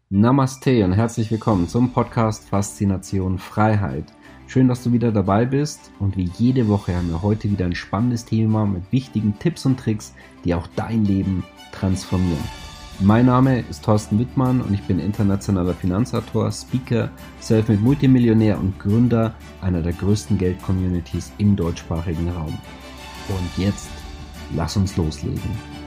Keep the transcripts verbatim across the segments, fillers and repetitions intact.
Namaste und herzlich willkommen zum Podcast Faszination Freiheit. Schön, dass du wieder dabei bist und wie jede Woche haben wir heute wieder ein spannendes Thema mit wichtigen Tipps und Tricks, die auch dein Leben transformieren. Mein Name ist Thorsten Wittmann und ich bin internationaler Finanzautor, Speaker, Selfmade Multimillionär und Gründer einer der größten Geld-Communities im deutschsprachigen Raum. Und jetzt, lass uns loslegen.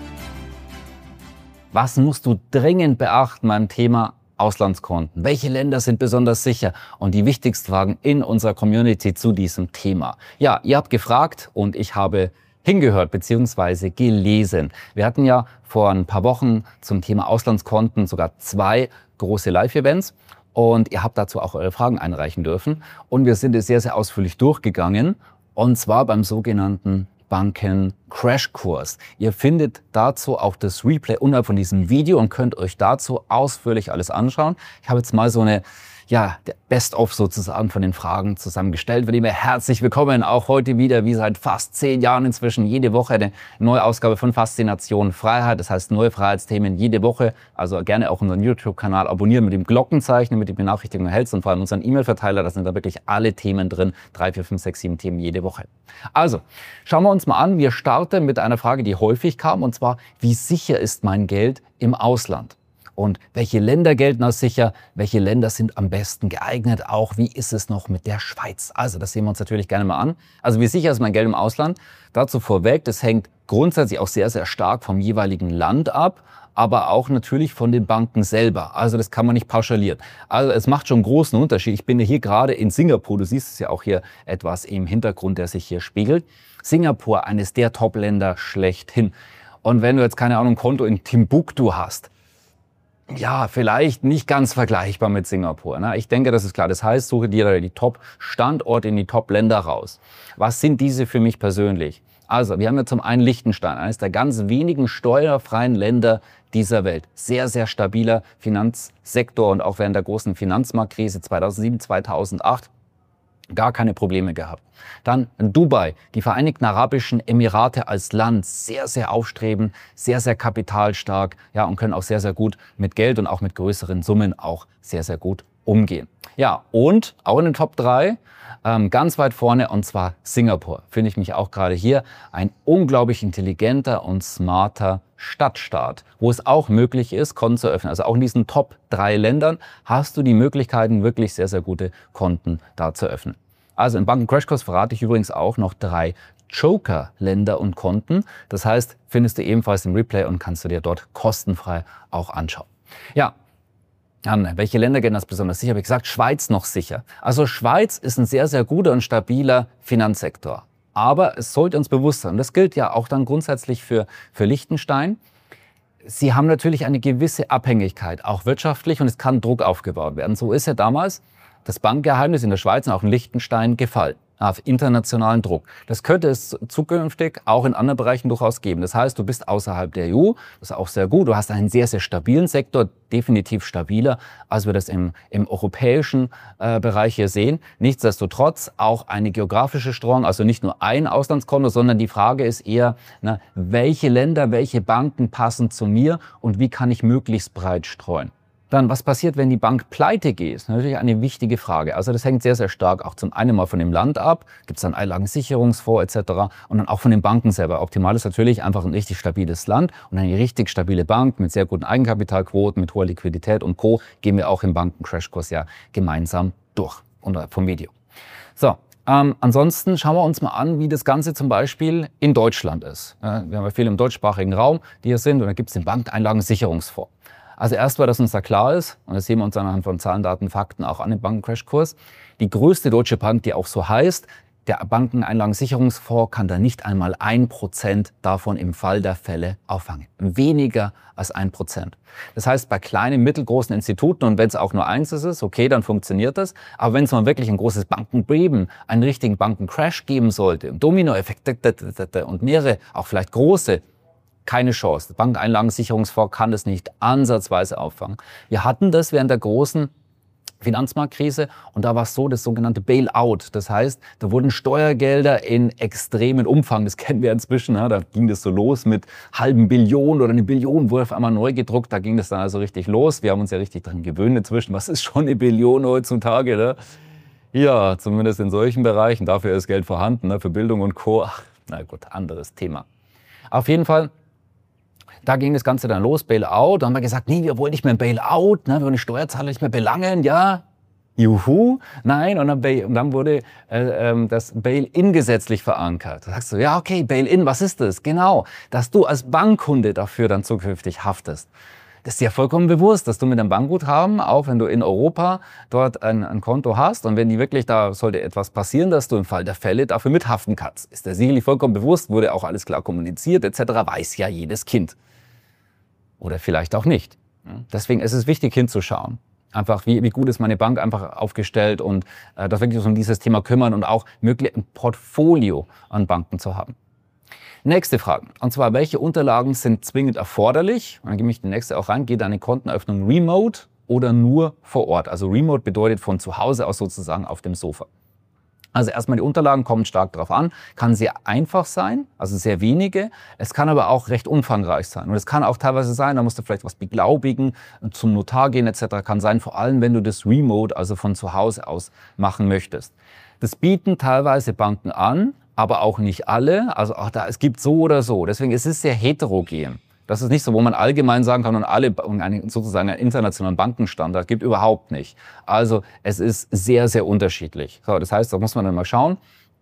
Was musst du dringend beachten beim Thema Auslandskonten? Welche Länder sind besonders sicher? Und die wichtigsten Fragen in unserer Community zu diesem Thema. Ja, ihr habt gefragt und ich habe hingehört bzw. gelesen. Wir hatten ja vor ein paar Wochen zum Thema Auslandskonten sogar zwei große Live-Events. Und ihr habt dazu auch eure Fragen einreichen dürfen. Und wir sind es sehr, sehr ausführlich durchgegangen. Und zwar beim sogenannten Banken-Crashkurs. Ihr findet dazu auch das Replay unterhalb von diesem Video und könnt euch dazu ausführlich alles anschauen. Ich habe jetzt mal so eine, ja, der Best-of sozusagen von den Fragen zusammengestellt. Von dem her herzlich willkommen auch heute wieder, wie seit fast zehn Jahren inzwischen, jede Woche eine neue Ausgabe von Faszination Freiheit. Das heißt, neue Freiheitsthemen jede Woche. Also gerne auch unseren YouTube-Kanal abonnieren mit dem Glockenzeichen, mit den Benachrichtigungen erhältst und vor allem unseren E-Mail-Verteiler. Da sind da wirklich alle Themen drin. Drei, vier, fünf, sechs, sieben Themen jede Woche. Also, schauen wir uns mal an. Wir starten mit einer Frage, die häufig kam, und zwar, wie sicher ist mein Geld im Ausland? Und welche Länder gelten als sicher? Welche Länder sind am besten geeignet? Auch wie ist es noch mit der Schweiz? Also das sehen wir uns natürlich gerne mal an. Also wie sicher ist mein Geld im Ausland? Dazu vorweg, das hängt grundsätzlich auch sehr, sehr stark vom jeweiligen Land ab, aber auch natürlich von den Banken selber. Also das kann man nicht pauschalieren. Also es macht schon einen großen Unterschied. Ich bin ja hier gerade in Singapur. Du siehst es ja auch hier etwas im Hintergrund, der sich hier spiegelt. Singapur, eines der Top-Länder schlechthin. Und wenn du jetzt, keine Ahnung, ein Konto in Timbuktu hast, ja, vielleicht nicht ganz vergleichbar mit Singapur. Ne? Ich denke, das ist klar. Das heißt, suche dir die Top-Standorte in die Top-Länder raus. Was sind diese für mich persönlich? Also, wir haben ja zum einen Liechtenstein, eines der ganz wenigen steuerfreien Länder dieser Welt. Sehr, sehr stabiler Finanzsektor und auch während der großen Finanzmarktkrise zweitausendsieben, zweitausendacht gar keine Probleme gehabt. Dann Dubai, die Vereinigten Arabischen Emirate als Land, sehr, sehr aufstrebend, sehr, sehr kapitalstark, ja, und können auch sehr, sehr gut mit Geld und auch mit größeren Summen auch sehr, sehr gut umgehen. Ja, und auch in den Top drei, ähm, ganz weit vorne, und zwar Singapur. Finde ich mich auch gerade hier ein unglaublich intelligenter und smarter Stadtstaat, wo es auch möglich ist, Konten zu öffnen. Also auch in diesen Top drei Ländern hast du die Möglichkeiten, wirklich sehr, sehr gute Konten da zu öffnen. Also im Banken-Crashkurs verrate ich übrigens auch noch drei Joker-Länder und Konten. Das heißt, findest du ebenfalls im Replay und kannst du dir dort kostenfrei auch anschauen. Ja. Dann, welche Länder gelten als besonders sicher? Habe ich gesagt, Schweiz noch sicher. Also Schweiz ist ein sehr, sehr guter und stabiler Finanzsektor. Aber es sollte uns bewusst sein, und das gilt ja auch dann grundsätzlich für, für Liechtenstein, sie haben natürlich eine gewisse Abhängigkeit, auch wirtschaftlich, und es kann Druck aufgebaut werden. So ist ja damals das Bankgeheimnis in der Schweiz und auch in Liechtenstein gefallen. Auf internationalen Druck. Das könnte es zukünftig auch in anderen Bereichen durchaus geben. Das heißt, du bist außerhalb der E U, das ist auch sehr gut. Du hast einen sehr, sehr stabilen Sektor, definitiv stabiler, als wir das im, im europäischen äh, Bereich hier sehen. Nichtsdestotrotz auch eine geografische Streuung, also nicht nur ein Auslandskonto, sondern die Frage ist eher, na, welche Länder, welche Banken passen zu mir und wie kann ich möglichst breit streuen. Dann, was passiert, wenn die Bank pleite geht? Das ist natürlich eine wichtige Frage. Also das hängt sehr, sehr stark auch zum einen mal von dem Land ab. Gibt es dann Einlagensicherungsfonds et cetera. Und dann auch von den Banken selber. Optimal ist natürlich einfach ein richtig stabiles Land und eine richtig stabile Bank mit sehr guten Eigenkapitalquoten, mit hoher Liquidität und Co. gehen wir auch im Banken-Crashkurs ja gemeinsam durch unterhalb vom Video. So. Ähm, ansonsten schauen wir uns mal an, wie das Ganze zum Beispiel in Deutschland ist. Ja, wir haben ja viele im deutschsprachigen Raum, die hier sind. Und da gibt es den Bankeinlagensicherungsfonds. Also erst, weil das uns da klar ist, und das sehen wir uns anhand von Zahlen, Daten, Fakten auch an im Banken-Crashkurs, die größte deutsche Bank, die auch so heißt, der Bankeneinlagensicherungsfonds kann da nicht einmal ein Prozent davon im Fall der Fälle auffangen. Weniger als ein Prozent. Das heißt, bei kleinen, mittelgroßen Instituten, und wenn es auch nur eins ist, okay, dann funktioniert das. Aber wenn es mal wirklich ein großes Bankenbeben, einen richtigen Bankencrash geben sollte, Dominoeffekte und mehrere, auch vielleicht große, keine Chance. Der Bankeinlagensicherungsfonds kann das nicht ansatzweise auffangen. Wir hatten das während der großen Finanzmarktkrise und da war es so, das sogenannte Bailout. Das heißt, da wurden Steuergelder in extremen Umfang, das kennen wir inzwischen, ja, da ging das so los mit halben Billionen oder eine Billion wurde auf einmal neu gedruckt, da ging das dann also richtig los. Wir haben uns ja richtig dran gewöhnt inzwischen, was ist schon eine Billion heutzutage, ne? Ja, zumindest in solchen Bereichen, dafür ist Geld vorhanden, ne, für Bildung und Co. Ach, na gut, anderes Thema. Auf jeden Fall, da ging das Ganze dann los, Bailout. Da haben wir gesagt, nee, wir wollen nicht mehr ein Bailout, ne? Wir wollen die Steuerzahler nicht mehr belangen, ja. Juhu, nein. Und dann, und dann wurde äh, ähm, das Bail-in gesetzlich verankert. Da sagst du, ja, okay, Bail-in, was ist das? Genau, dass du als Bankkunde dafür dann zukünftig haftest. Das ist dir vollkommen bewusst, dass du mit einem Bankguthaben, auch wenn du in Europa dort ein, ein Konto hast und wenn die wirklich, da sollte etwas passieren, dass du im Fall der Fälle dafür mithaften kannst. Ist dir sicherlich vollkommen bewusst, wurde auch alles klar kommuniziert et cetera, weiß ja jedes Kind. Oder vielleicht auch nicht. Deswegen ist es wichtig hinzuschauen. Einfach, wie, wie gut ist meine Bank einfach aufgestellt und äh, da wirklich um dieses Thema kümmern und auch möglich ein Portfolio an Banken zu haben. Nächste Frage. Und zwar, welche Unterlagen sind zwingend erforderlich? Und dann gehe ich die nächste auch rein. Geht eine Konteneröffnung remote oder nur vor Ort? Also remote bedeutet von zu Hause aus sozusagen auf dem Sofa. Also erstmal die Unterlagen kommen stark darauf an. Kann sehr einfach sein, also sehr wenige. Es kann aber auch recht umfangreich sein. Und es kann auch teilweise sein, da musst du vielleicht was beglaubigen, zum Notar gehen et cetera. Kann sein, vor allem wenn du das remote, also von zu Hause aus machen möchtest. Das bieten teilweise Banken an, aber auch nicht alle. Also auch da, es gibt so oder so. Deswegen ist es sehr heterogen. Das ist nicht so, wo man allgemein sagen kann und alle einen, sozusagen einen internationalen Bankenstandard gibt, überhaupt nicht. Also es ist sehr, sehr unterschiedlich. So, das heißt, da muss man dann mal schauen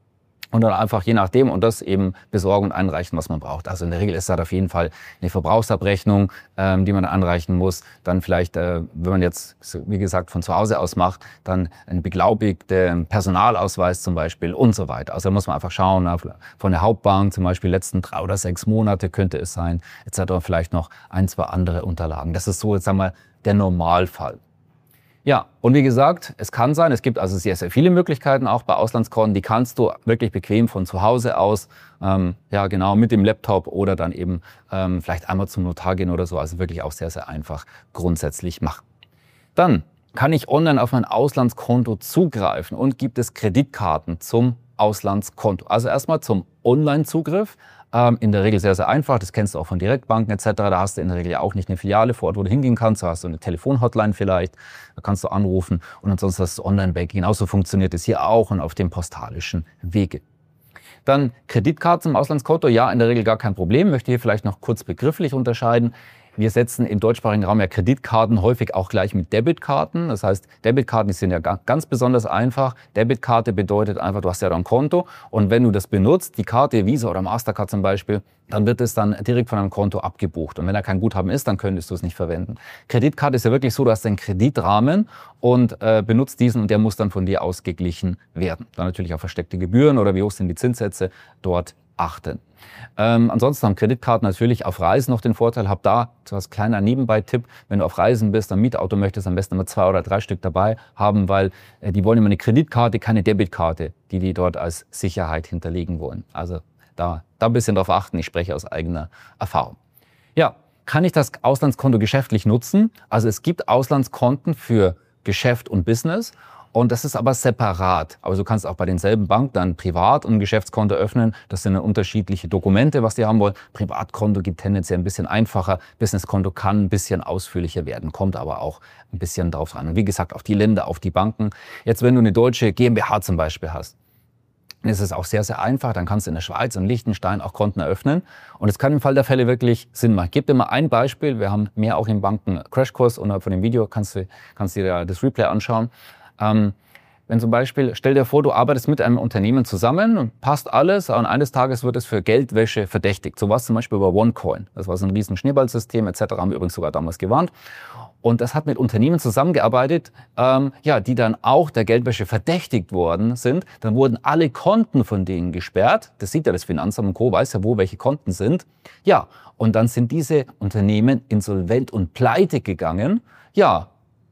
und dann einfach je nachdem und das eben besorgen und einreichen, was man braucht. Also in der Regel ist das auf jeden Fall eine Verbrauchsabrechnung, ähm, die man anreichen muss. Dann vielleicht, äh, wenn man jetzt, wie gesagt, von zu Hause aus macht, dann ein beglaubigter Personalausweis zum Beispiel und so weiter. Also da muss man einfach schauen, na, von der Hauptbank zum Beispiel letzten drei oder sechs Monate könnte es sein, et cetera. Vielleicht noch ein, zwei andere Unterlagen. Das ist so, jetzt sagen wir, der Normalfall. Ja, und wie gesagt, es kann sein, es gibt also sehr, sehr viele Möglichkeiten auch bei Auslandskonten, die kannst du wirklich bequem von zu Hause aus, ähm, ja genau, mit dem Laptop oder dann eben ähm, vielleicht einmal zum Notar gehen oder so, also wirklich auch sehr, sehr einfach grundsätzlich machen. Dann kann ich online auf mein Auslandskonto zugreifen und gibt es Kreditkarten zum Auslandskonto. Also erstmal zum Online-Zugriff. Ähm, in der Regel sehr, sehr einfach. Das kennst du auch von Direktbanken et cetera. Da hast du in der Regel ja auch nicht eine Filiale vor Ort, wo du hingehen kannst. Da hast du eine Telefonhotline vielleicht. Da kannst du anrufen. Und ansonsten hast du Online-Banking. Genauso funktioniert es hier auch und auf dem postalischen Wege. Dann Kreditkarten im Auslandskonto. Ja, in der Regel gar kein Problem. Möchte hier vielleicht noch kurz begrifflich unterscheiden. Wir setzen im deutschsprachigen Raum ja Kreditkarten häufig auch gleich mit Debitkarten. Das heißt, Debitkarten, die sind ja ganz besonders einfach. Debitkarte bedeutet einfach, du hast ja da ein Konto und wenn du das benutzt, die Karte, Visa oder Mastercard zum Beispiel, dann wird es dann direkt von deinem Konto abgebucht. Und wenn da kein Guthaben ist, dann könntest du es nicht verwenden. Kreditkarte ist ja wirklich so, du hast einen Kreditrahmen und äh, benutzt diesen und der muss dann von dir ausgeglichen werden. Dann natürlich auch versteckte Gebühren oder wie hoch sind die Zinssätze dort achten. Ähm, ansonsten haben Kreditkarten natürlich auf Reisen noch den Vorteil, hab da so als kleiner Nebenbei-Tipp, wenn du auf Reisen bist, ein Mietauto möchtest, am besten immer zwei oder drei Stück dabei haben, weil äh, die wollen immer eine Kreditkarte, keine Debitkarte, die die dort als Sicherheit hinterlegen wollen. Also da, da ein bisschen drauf achten, ich spreche aus eigener Erfahrung. Ja, kann ich das Auslandskonto geschäftlich nutzen? Also es gibt Auslandskonten für Geschäft und Business. Und das ist aber separat. Also du kannst auch bei denselben Banken dann Privat- und Geschäftskonto öffnen. Das sind dann unterschiedliche Dokumente, was die haben wollen. Privatkonto geht tendenziell ein bisschen einfacher. Businesskonto kann ein bisschen ausführlicher werden, kommt aber auch ein bisschen drauf an. Und wie gesagt, auf die Länder, auf die Banken. Jetzt, wenn du eine deutsche GmbH zum Beispiel hast, dann ist es auch sehr, sehr einfach. Dann kannst du in der Schweiz und Liechtenstein auch Konten eröffnen. Und es kann im Fall der Fälle wirklich Sinn machen. Ich gebe dir mal ein Beispiel. Wir haben mehr auch im Banken-Crashkurs unterhalb von dem Video. Kannst du, kannst du dir das Replay anschauen. Ähm, wenn zum Beispiel, stell dir vor, du arbeitest mit einem Unternehmen zusammen und passt alles und eines Tages wird es für Geldwäsche verdächtigt. So war es zum Beispiel bei OneCoin. Das war so ein riesen Schneeballsystem et cetera. Haben wir übrigens sogar damals gewarnt. Und das hat mit Unternehmen zusammengearbeitet, ähm, ja, die dann auch der Geldwäsche verdächtigt worden sind. Dann wurden alle Konten von denen gesperrt. Das sieht ja das Finanzamt und Co., weiß ja, wo welche Konten sind. Ja, und dann sind diese Unternehmen insolvent und pleite gegangen. Ja,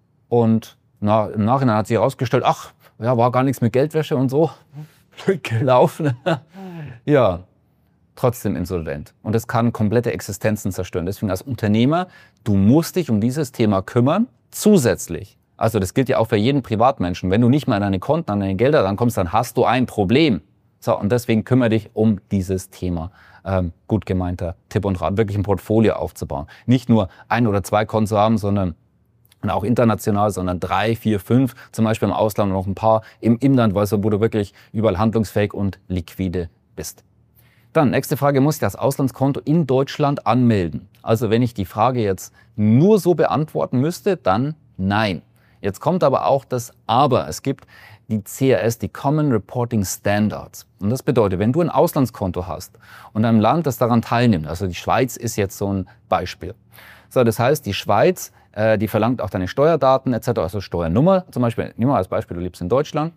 und Na, im Nachhinein hat sich herausgestellt, ach, ja, war gar nichts mit Geldwäsche und so. Blöd gelaufen. Ja, trotzdem insolvent. Und das kann komplette Existenzen zerstören. Deswegen als Unternehmer, du musst dich um dieses Thema kümmern, zusätzlich Also das gilt ja auch für jeden Privatmenschen. Wenn du nicht mal an deine Konten, an deine Gelder rankommst, dann hast du ein Problem. So, und deswegen kümmere dich um dieses Thema. Ähm, gut gemeinter Tipp und Rat, wirklich ein Portfolio aufzubauen. Nicht nur ein oder zwei Konten zu haben, sondern und auch international, sondern drei, vier, fünf, zum Beispiel im Ausland und noch ein paar im Inland, wo du wirklich überall handlungsfähig und liquide bist. Dann, nächste Frage, muss ich das Auslandskonto in Deutschland anmelden? Also wenn ich die Frage jetzt nur so beantworten müsste, dann nein. Jetzt kommt aber auch das Aber. Es gibt die C R S, die Common Reporting Standards. Und das bedeutet, wenn du ein Auslandskonto hast und ein Land, das daran teilnimmt, also die Schweiz ist jetzt so ein Beispiel. So, das heißt, die Schweiz, äh, die verlangt auch deine Steuerdaten et cetera, also Steuernummer. Zum Beispiel, nimm mal als Beispiel, du lebst in Deutschland.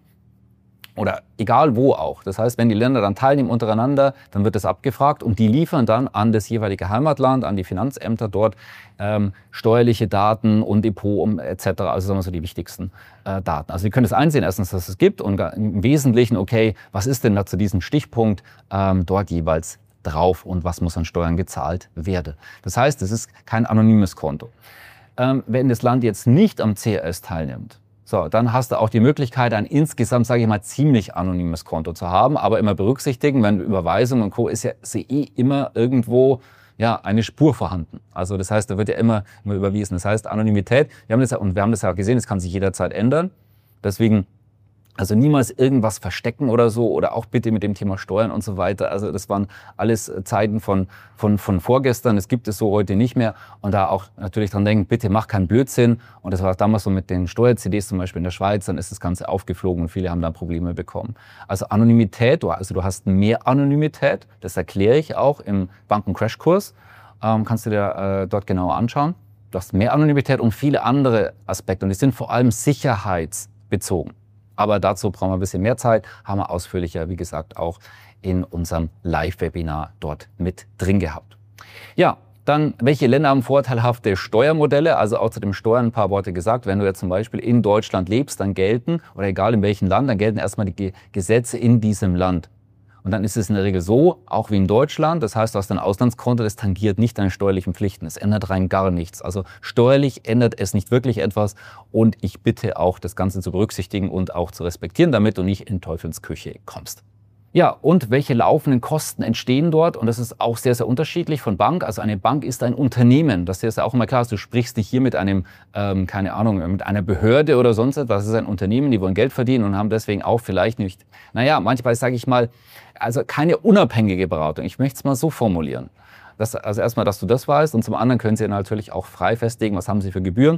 Oder egal wo auch. Das heißt, wenn die Länder dann teilnehmen untereinander, dann wird das abgefragt und die liefern dann an das jeweilige Heimatland, an die Finanzämter dort ähm, steuerliche Daten und Depot et cetera. Also sagen wir so die wichtigsten äh, Daten. Also Sie können es einsehen, erstens, dass es gibt und im Wesentlichen, okay, was ist denn da zu diesem Stichpunkt ähm, dort jeweils drauf und was muss an Steuern gezahlt werden. Das heißt, es ist kein anonymes Konto. Ähm, wenn das Land jetzt nicht am C R S teilnimmt, so, dann hast du auch die Möglichkeit, ein insgesamt, sage ich mal, ziemlich anonymes Konto zu haben. Aber immer berücksichtigen, wenn Überweisung und Co. ist ja ist eh immer irgendwo ja, eine Spur vorhanden. Also das heißt, da wird ja immer, immer überwiesen. Das heißt, Anonymität, wir haben das ja, und wir haben das ja gesehen, das kann sich jederzeit ändern. Deswegen also niemals irgendwas verstecken oder so oder auch bitte mit dem Thema Steuern und so weiter. Also das waren alles Zeiten von, von, von vorgestern. Das gibt es so heute nicht mehr. Und da auch natürlich dran denken, bitte mach keinen Blödsinn. Und das war damals so mit den Steuer-C Ds zum Beispiel in der Schweiz. Dann ist das Ganze aufgeflogen und viele haben da Probleme bekommen. Also Anonymität, also du hast mehr Anonymität. Das erkläre ich auch im Banken-Crash-Kurs. Ähm, kannst du dir äh, dort genauer anschauen. Du hast mehr Anonymität und viele andere Aspekte. Und die sind vor allem sicherheitsbezogen. Aber dazu brauchen wir ein bisschen mehr Zeit, haben wir ausführlicher, wie gesagt, auch in unserem Live-Webinar dort mit drin gehabt. Ja, dann, welche Länder haben vorteilhafte Steuermodelle? Also auch zu den Steuern ein paar Worte gesagt. Wenn du jetzt zum Beispiel in Deutschland lebst, dann gelten, oder egal in welchem Land, dann gelten erstmal die Gesetze in diesem Land. Und dann ist es in der Regel so, auch wie in Deutschland, das heißt, du hast ein Auslandskonto, das tangiert nicht deine steuerlichen Pflichten. Es ändert rein gar nichts. Also steuerlich ändert es nicht wirklich etwas und ich bitte auch, das Ganze zu berücksichtigen und auch zu respektieren, damit du nicht in Teufelsküche kommst. Ja, und welche laufenden Kosten entstehen dort? Und das ist auch sehr, sehr unterschiedlich von Bank. Also eine Bank ist ein Unternehmen. Das ist ja auch immer klar. Du sprichst nicht hier mit einem, ähm, keine Ahnung, mit einer Behörde oder sonst etwas. Das ist ein Unternehmen, die wollen Geld verdienen und haben deswegen auch vielleicht nicht, naja, manchmal sage ich mal, also keine unabhängige Beratung. Ich möchte es mal so formulieren. Das, also erstmal, dass du das weißt und zum anderen können sie natürlich auch frei festlegen, was haben sie für Gebühren.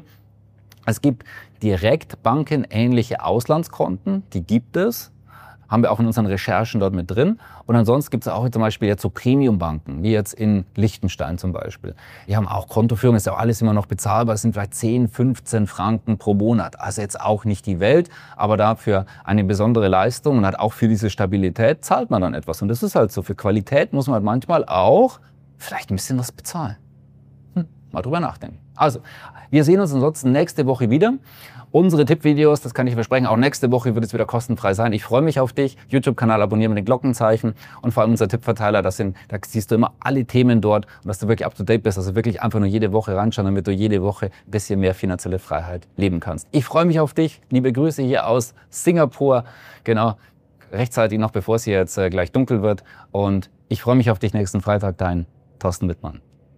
Es gibt direkt bankenähnliche Auslandskonten, die gibt es. Haben wir auch in unseren Recherchen dort mit drin. Und ansonsten gibt es auch zum Beispiel jetzt so Premium-Banken, wie jetzt in Liechtenstein zum Beispiel. Die haben auch Kontoführung, ist ja auch alles immer noch bezahlbar. Es sind vielleicht zehn, fünfzehn Franken pro Monat. Also jetzt auch nicht die Welt, aber dafür eine besondere Leistung und hat auch für diese Stabilität zahlt man dann etwas. Und das ist halt so. Für Qualität muss man halt manchmal auch vielleicht ein bisschen was bezahlen. Hm, mal drüber nachdenken. Also, wir sehen uns ansonsten nächste Woche wieder. Unsere Tippvideos, das kann ich versprechen, auch nächste Woche wird es wieder kostenfrei sein. Ich freue mich auf dich. YouTube-Kanal abonnieren mit den Glockenzeichen und vor allem unser Tippverteiler, das sind, da siehst du immer alle Themen dort und dass du wirklich up to date bist, also wirklich einfach nur jede Woche reinschauen, damit du jede Woche ein bisschen mehr finanzielle Freiheit leben kannst. Ich freue mich auf dich. Liebe Grüße hier aus Singapur. Genau, rechtzeitig noch, bevor es hier jetzt äh, gleich dunkel wird. Und ich freue mich auf dich nächsten Freitag. Dein Thorsten Wittmann.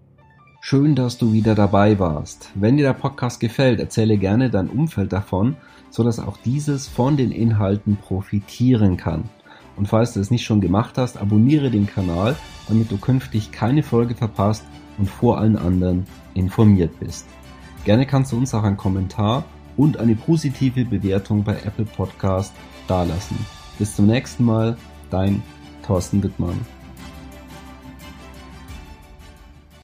Schön, dass du wieder dabei warst. Wenn dir der Podcast gefällt, erzähle gerne dein Umfeld davon, sodass auch dieses von den Inhalten profitieren kann. Und falls du es nicht schon gemacht hast, abonniere den Kanal, damit du künftig keine Folge verpasst und vor allen anderen informiert bist. Gerne kannst du uns auch einen Kommentar und eine positive Bewertung bei Apple Podcast dalassen. Bis zum nächsten Mal, dein Thorsten Wittmann.